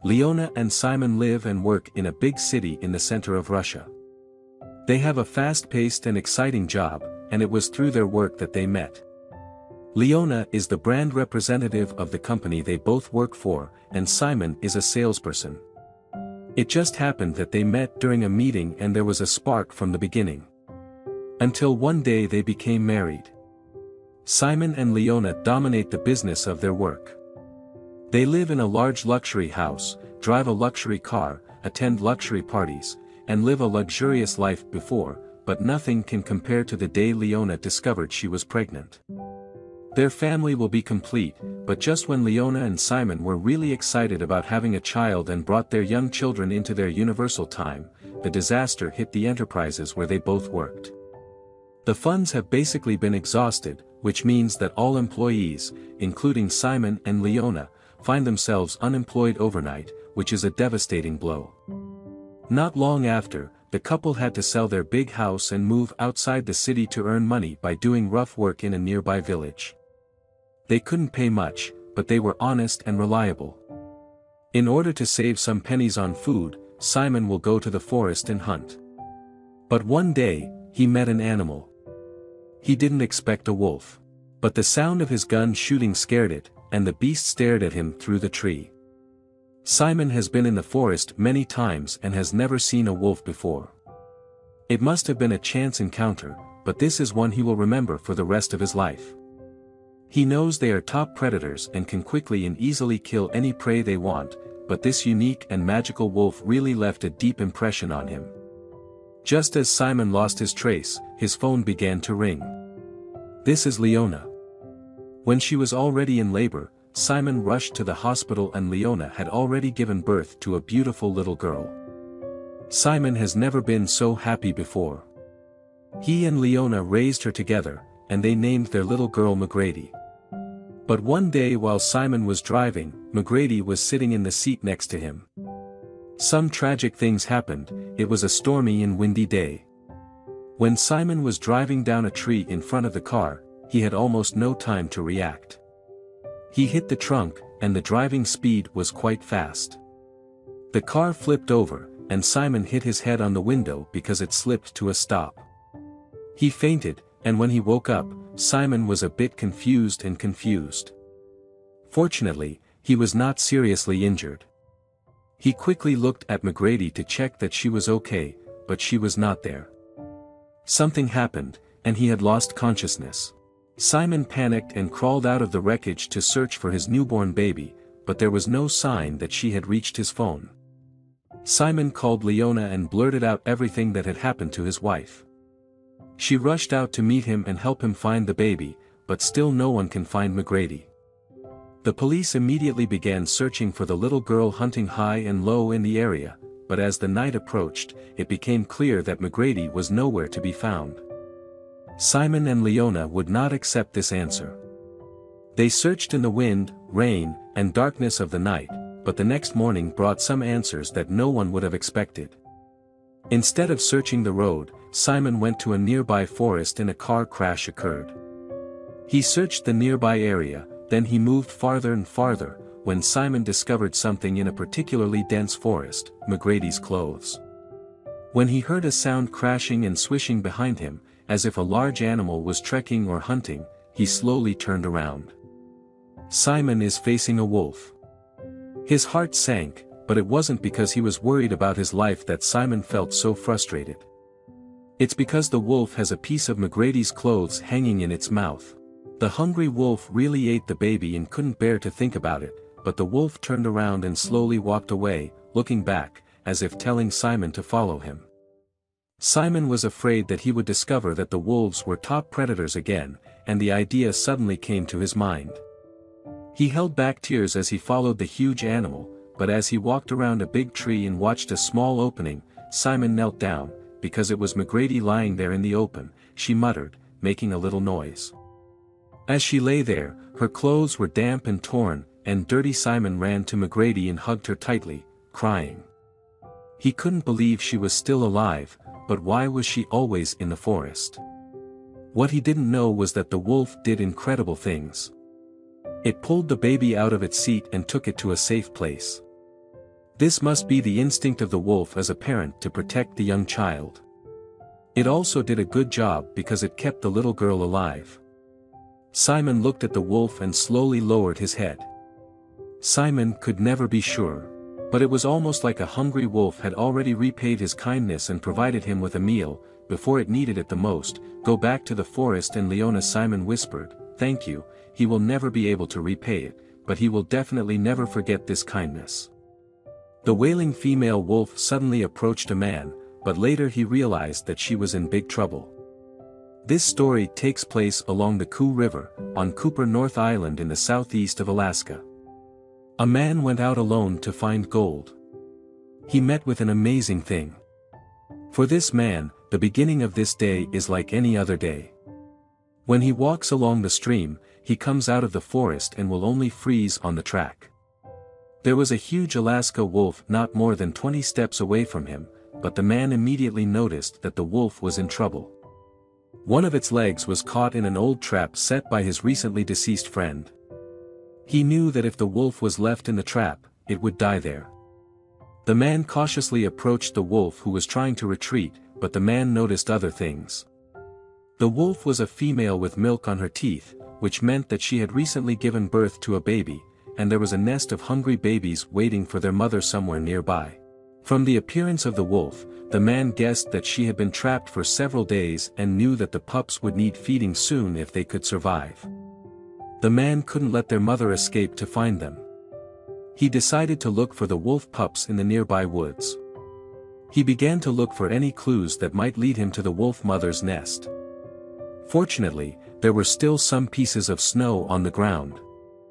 Leona and Simon live and work in a big city in the center of Russia. They have a fast-paced and exciting job, and it was through their work that they met. Leona is the brand representative of the company they both work for, and Simon is a salesperson. It just happened that they met during a meeting and there was a spark from the beginning. Until one day they became married. Simon and Leona dominate the business of their work. They live in a large luxury house, drive a luxury car, attend luxury parties, and live a luxurious life before, but nothing can compare to the day Leona discovered she was pregnant. Their family will be complete, but just when Leona and Simon were really excited about having a child and brought their young children into their universal time, the disaster hit the enterprises where they both worked. The funds have basically been exhausted, which means that all employees, including Simon and Leona, find themselves unemployed overnight, which is a devastating blow. Not long after, the couple had to sell their big house and move outside the city to earn money by doing rough work in a nearby village. They couldn't pay much, but they were honest and reliable. In order to save some pennies on food, Simon will go to the forest and hunt. But one day, he met an animal. He didn't expect a wolf. But the sound of his gun shooting scared it, and the beast stared at him through the tree. Simon has been in the forest many times and has never seen a wolf before. It must have been a chance encounter, but this is one he will remember for the rest of his life. He knows they are top predators and can quickly and easily kill any prey they want, but this unique and magical wolf really left a deep impression on him. Just as Simon lost his trace, his phone began to ring. This is Leona. When she was already in labor, Simon rushed to the hospital and Leona had already given birth to a beautiful little girl. Simon has never been so happy before. He and Leona raised her together, and they named their little girl McGrady. But one day while Simon was driving, McGrady was sitting in the seat next to him. Some tragic things happened. It was a stormy and windy day. When Simon was driving down a tree in front of the car, he had almost no time to react. He hit the trunk, and the driving speed was quite fast. The car flipped over, and Simon hit his head on the window because it slipped to a stop. He fainted, and when he woke up, Simon was a bit confused. Fortunately, he was not seriously injured. He quickly looked at McGrady to check that she was okay, but she was not there. Something happened, and he had lost consciousness. Simon panicked and crawled out of the wreckage to search for his newborn baby, but there was no sign that she had reached his phone. Simon called Leona and blurted out everything that had happened to his wife. She rushed out to meet him and help him find the baby, but still no one can find McGrady. The police immediately began searching for the little girl, hunting high and low in the area, but as the night approached, it became clear that McGrady was nowhere to be found. Simon and Leona would not accept this answer. They searched in the wind, rain, and darkness of the night, but the next morning brought some answers that no one would have expected. Instead of searching the road, Simon went to a nearby forest and a car crash occurred. He searched the nearby area, then he moved farther and farther, when Simon discovered something in a particularly dense forest, McGrady's clothes. When he heard a sound crashing and swishing behind him, as if a large animal was trekking or hunting, he slowly turned around. Simon is facing a wolf. His heart sank, but it wasn't because he was worried about his life that Simon felt so frustrated. It's because the wolf has a piece of McGrady's clothes hanging in its mouth. The hungry wolf really ate the baby and couldn't bear to think about it, but the wolf turned around and slowly walked away, looking back, as if telling Simon to follow him. Simon was afraid that he would discover that the wolves were top predators again, and the idea suddenly came to his mind. He held back tears as he followed the huge animal, but as he walked around a big tree and watched a small opening, Simon knelt down, because it was McGrady lying there in the open, she muttered, making a little noise. As she lay there, her clothes were damp and torn, and dirty. Simon ran to McGrady and hugged her tightly, crying. He couldn't believe she was still alive, but why was she always in the forest? What he didn't know was that the wolf did incredible things. It pulled the baby out of its seat and took it to a safe place. This must be the instinct of the wolf as a parent to protect the young child. It also did a good job because it kept the little girl alive. Simon looked at the wolf and slowly lowered his head. Simon could never be sure. But it was almost like a hungry wolf had already repaid his kindness and provided him with a meal, before it needed it the most. Go back to the forest, and Leona, Simon whispered. Thank you. He will never be able to repay it, but he will definitely never forget this kindness. The wailing female wolf suddenly approached a man, but later he realized that she was in big trouble. This story takes place along the Koo River, on Cooper North Island in the southeast of Alaska. A man went out alone to find gold. He met with an amazing thing. For this man, the beginning of this day is like any other day. When he walks along the stream, he comes out of the forest and will only freeze on the track. There was a huge Alaska wolf not more than 20 steps away from him, but the man immediately noticed that the wolf was in trouble. One of its legs was caught in an old trap set by his recently deceased friend. He knew that if the wolf was left in the trap, it would die there. The man cautiously approached the wolf, who was trying to retreat, but the man noticed other things. The wolf was a female with milk on her teeth, which meant that she had recently given birth to a baby, and there was a nest of hungry babies waiting for their mother somewhere nearby. From the appearance of the wolf, the man guessed that she had been trapped for several days and knew that the pups would need feeding soon if they could survive. The man couldn't let their mother escape to find them. He decided to look for the wolf pups in the nearby woods. He began to look for any clues that might lead him to the wolf mother's nest. Fortunately, there were still some pieces of snow on the ground.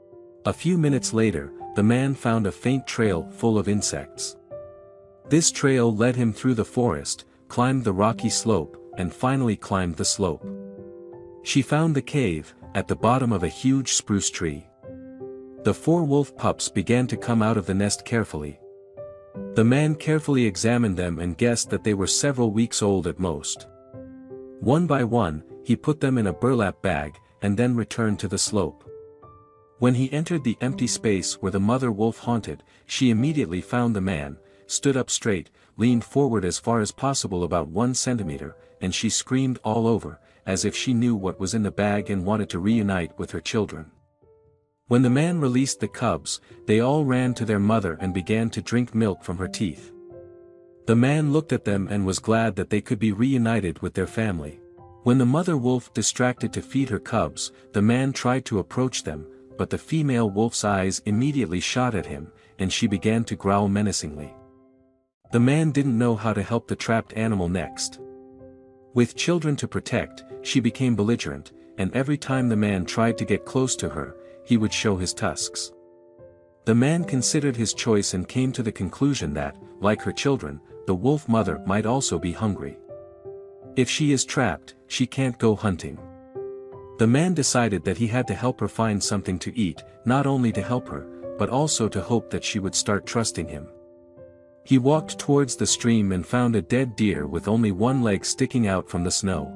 A few minutes later, the man found a faint trail full of insects. This trail led him through the forest, climbed the rocky slope, and finally climbed the slope. She found the cave, at the bottom of a huge spruce tree. The 4 wolf pups began to come out of the nest carefully. The man carefully examined them and guessed that they were several weeks old at most. One by one, he put them in a burlap bag, and then returned to the slope. When he entered the empty space where the mother wolf haunted, she immediately found the man, stood up straight, leaned forward as far as possible about 1 centimeter, and she screamed all over, as if she knew what was in the bag and wanted to reunite with her children. When the man released the cubs, they all ran to their mother and began to drink milk from her teeth. The man looked at them and was glad that they could be reunited with their family. When the mother wolf distracted to feed her cubs, the man tried to approach them, but the female wolf's eyes immediately shot at him, and she began to growl menacingly. The man didn't know how to help the trapped animal next. With children to protect, she became belligerent, and every time the man tried to get close to her, he would show his tusks. The man considered his choice and came to the conclusion that, like her children, the wolf mother might also be hungry. If she is trapped, she can't go hunting. The man decided that he had to help her find something to eat, not only to help her, but also to hope that she would start trusting him. He walked towards the stream and found a dead deer with only one leg sticking out from the snow.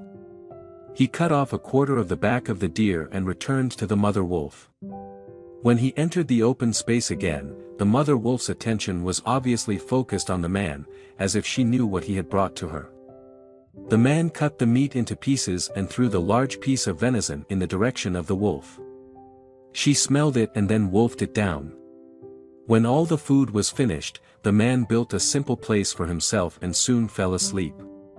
He cut off a quarter of the back of the deer and returned to the mother wolf. When he entered the open space again, the mother wolf's attention was obviously focused on the man, as if she knew what he had brought to her. The man cut the meat into pieces and threw the large piece of venison in the direction of the wolf. She smelled it and then wolfed it down. When all the food was finished, the man built a simple place for himself and soon fell asleep.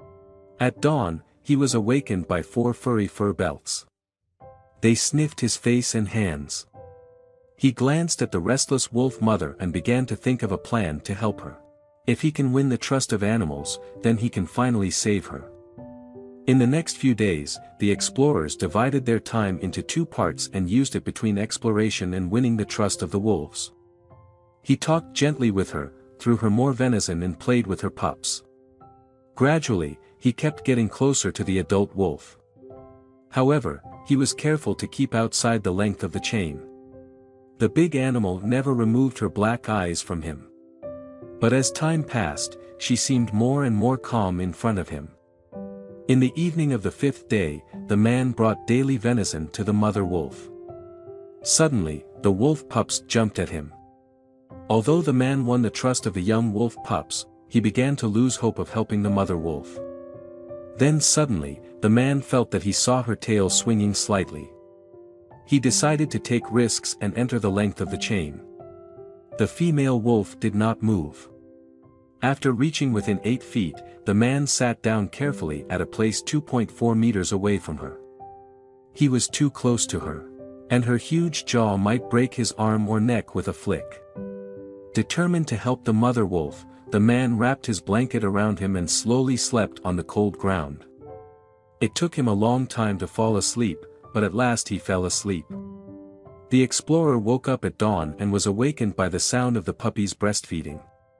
At dawn, he was awakened by 4 furry fur belts. They sniffed his face and hands. He glanced at the restless wolf mother and began to think of a plan to help her. If he can win the trust of animals, then he can finally save her. In the next few days, the explorers divided their time into 2 parts and used it between exploration and winning the trust of the wolves. He talked gently with her, threw her more venison and played with her pups. Gradually, he kept getting closer to the adult wolf. However, he was careful to keep outside the length of the chain. The big animal never removed her black eyes from him. But as time passed, she seemed more and more calm in front of him. In the evening of the 5th day, the man brought daily venison to the mother wolf. Suddenly, the wolf pups jumped at him. Although the man won the trust of the young wolf pups, he began to lose hope of helping the mother wolf. Then suddenly, the man felt that he saw her tail swinging slightly. He decided to take risks and enter the length of the chain. The female wolf did not move. After reaching within 8 feet, the man sat down carefully at a place 2.4 meters away from her. He was too close to her, and her huge jaw might break his arm or neck with a flick. Determined to help the mother wolf, the man wrapped his blanket around him and slowly slept on the cold ground. It took him a long time to fall asleep, but at last he fell asleep. The explorer woke up at dawn and was awakened by the sound of the puppies breastfeeding.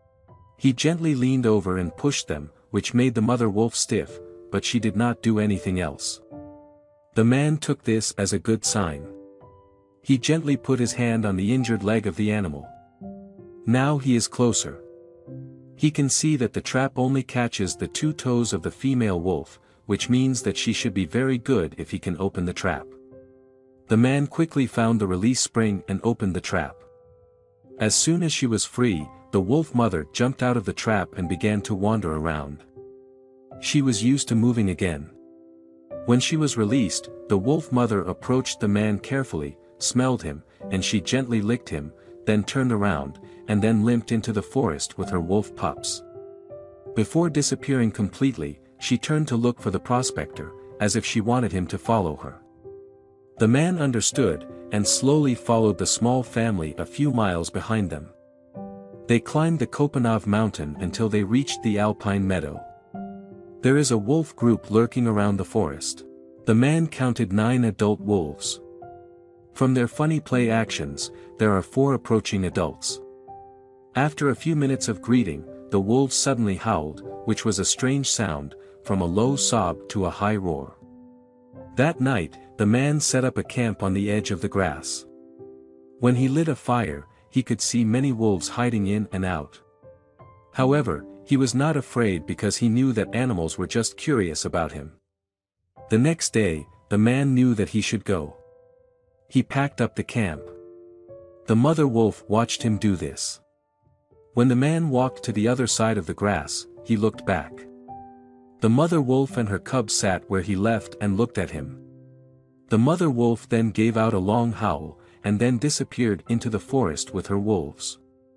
He gently leaned over and pushed them, which made the mother wolf stiff, but she did not do anything else. The man took this as a good sign. He gently put his hand on the injured leg of the animal. Now he is closer. He can see that the trap only catches the 2 toes of the female wolf, which means that she should be very good if he can open the trap. The man quickly found the release spring and opened the trap. As soon as she was free, the wolf mother jumped out of the trap and began to wander around. She was used to moving again. When she was released, the wolf mother approached the man carefully, smelled him, and she gently licked him, then turned around, and then limped into the forest with her wolf pups. Before disappearing completely, she turned to look for the prospector, as if she wanted him to follow her. The man understood, and slowly followed the small family a few miles behind them. They climbed the Kopanov mountain until they reached the alpine meadow. There is a wolf group lurking around the forest. The man counted 9 adult wolves. From their funny play actions, there are 4 approaching adults. After a few minutes of greeting, the wolves suddenly howled, which was a strange sound, from a low sob to a high roar. That night, the man set up a camp on the edge of the grass. When he lit a fire, he could see many wolves hiding in and out. However, he was not afraid because he knew that animals were just curious about him. The next day, the man knew that he should go. He packed up the camp. The mother wolf watched him do this. When the man walked to the other side of the grass, he looked back. The mother wolf and her cubs sat where he left and looked at him. The mother wolf then gave out a long howl, and then disappeared into the forest with her wolves.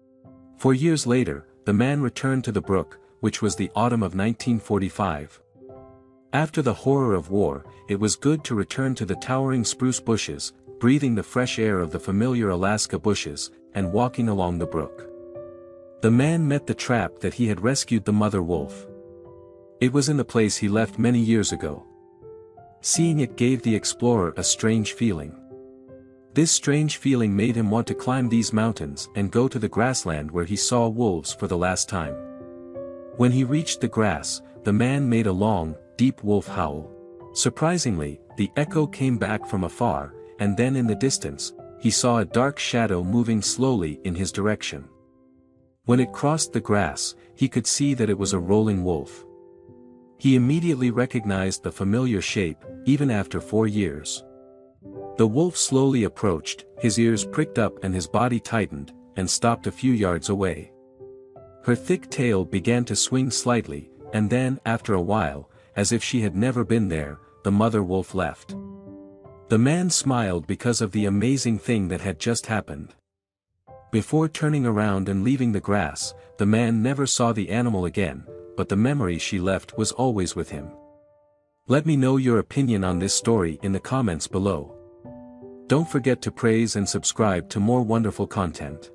4 years later, the man returned to the brook, which was the autumn of 1945. After the horror of war, it was good to return to the towering spruce bushes, breathing the fresh air of the familiar Alaska bushes, and walking along the brook. The man met the trap that he had rescued the mother wolf. It was in the place he left many years ago. Seeing it gave the explorer a strange feeling. This strange feeling made him want to climb these mountains and go to the grassland where he saw wolves for the last time. When he reached the grass, the man made a long, deep wolf howl. Surprisingly, the echo came back from afar, and then in the distance, he saw a dark shadow moving slowly in his direction. When it crossed the grass, he could see that it was a rolling wolf. He immediately recognized the familiar shape, even after 4 years. The wolf slowly approached, his ears pricked up and his body tightened, and stopped a few yards away. Her thick tail began to swing slightly, and then, after a while, as if she had never been there, the mother wolf left. The man smiled because of the amazing thing that had just happened. Before turning around and leaving the grass, the man never saw the animal again, but the memory she left was always with him. Let me know your opinion on this story in the comments below. Don't forget to praise and subscribe to more wonderful content.